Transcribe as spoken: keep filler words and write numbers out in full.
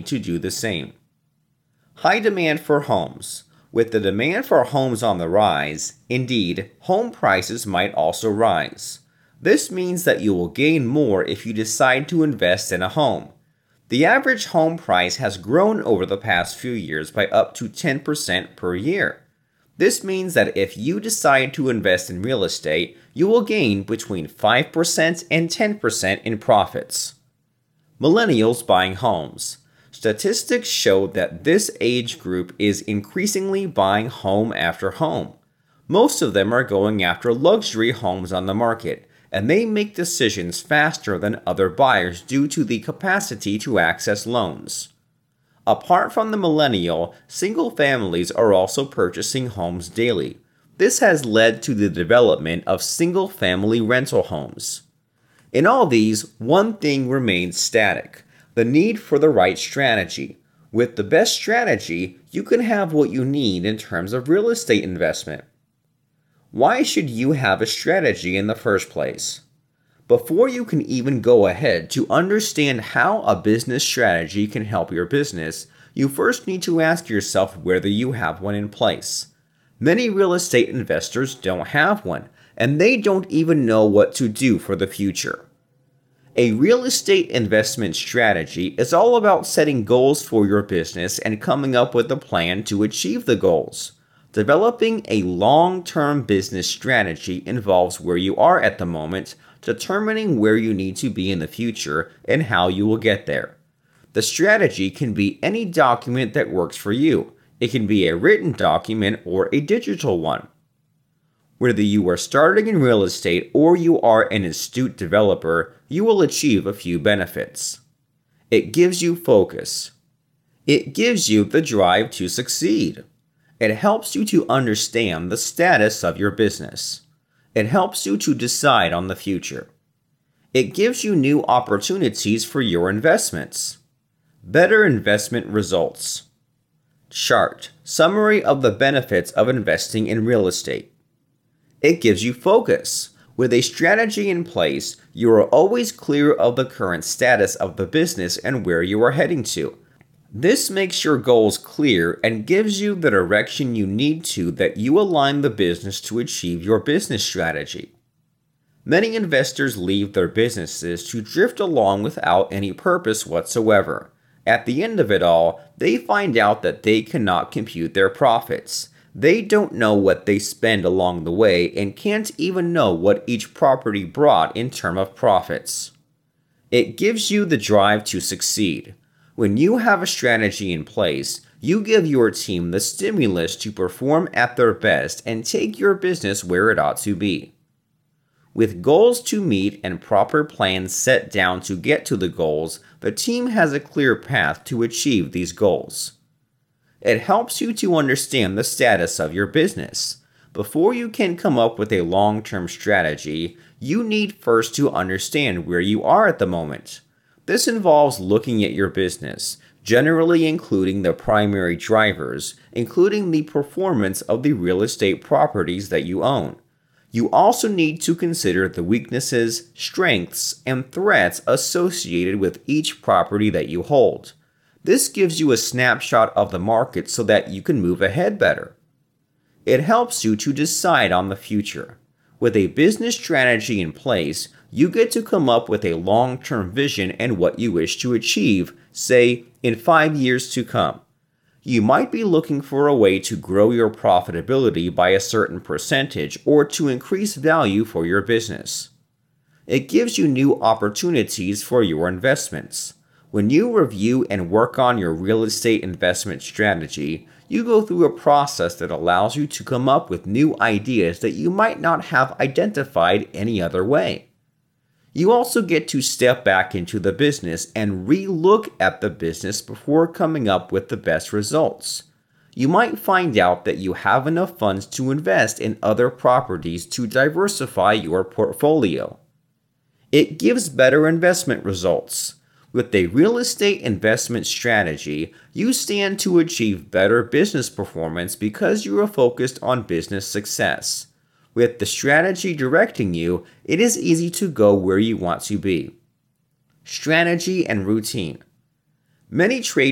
to do the same. High demand for homes. With the demand for homes on the rise, indeed, home prices might also rise. This means that you will gain more if you decide to invest in a home. The average home price has grown over the past few years by up to ten percent per year. This means that if you decide to invest in real estate, you will gain between five percent and ten percent in profits. Millennials buying homes. Statistics show that this age group is increasingly buying home after home. Most of them are going after luxury homes on the market, and they make decisions faster than other buyers due to the capacity to access loans. Apart from the millennial, single families are also purchasing homes daily. This has led to the development of single-family rental homes. In all these, one thing remains static: the need for the right strategy. With the best strategy, you can have what you need in terms of real estate investment. Why should you have a strategy in the first place? Before you can even go ahead to understand how a business strategy can help your business, you first need to ask yourself whether you have one in place. Many real estate investors don't have one, and they don't even know what to do for the future. A real estate investment strategy is all about setting goals for your business and coming up with a plan to achieve the goals. Developing a long-term business strategy involves where you are at the moment, determining where you need to be in the future, and how you will get there. The strategy can be any document that works for you. It can be a written document or a digital one. Whether you are starting in real estate or you are an astute developer, you will achieve a few benefits. It gives you focus. It gives you the drive to succeed. It helps you to understand the status of your business. It helps you to decide on the future. It gives you new opportunities for your investments. Better investment results. Chart. Summary of the benefits of investing in real estate. It gives you focus. With a strategy in place, you are always clear of the current status of the business and where you are heading to. This makes your goals clear and gives you the direction you need to that you align the business to achieve your business strategy. Many investors leave their businesses to drift along without any purpose whatsoever. At the end of it all, they find out that they cannot compute their profits. They don't know what they spend along the way and can't even know what each property brought in terms of profits. It gives you the drive to succeed. When you have a strategy in place, you give your team the stimulus to perform at their best and take your business where it ought to be. With goals to meet and proper plans set down to get to the goals, the team has a clear path to achieve these goals. It helps you to understand the status of your business. Before you can come up with a long-term strategy, you need first to understand where you are at the moment. This involves looking at your business, generally including the primary drivers, including the performance of the real estate properties that you own. You also need to consider the weaknesses, strengths, and threats associated with each property that you hold. This gives you a snapshot of the market so that you can move ahead better. It helps you to decide on the future. With a business strategy in place, you get to come up with a long-term vision and what you wish to achieve, say, in five years to come. You might be looking for a way to grow your profitability by a certain percentage or to increase value for your business. It gives you new opportunities for your investments. When you review and work on your real estate investment strategy, you go through a process that allows you to come up with new ideas that you might not have identified any other way. You also get to step back into the business and re-look at the business before coming up with the best results. You might find out that you have enough funds to invest in other properties to diversify your portfolio. It gives better investment results. With a real estate investment strategy, you stand to achieve better business performance because you are focused on business success. With the strategy directing you, it is easy to go where you want to be. Strategy and routine. Many trade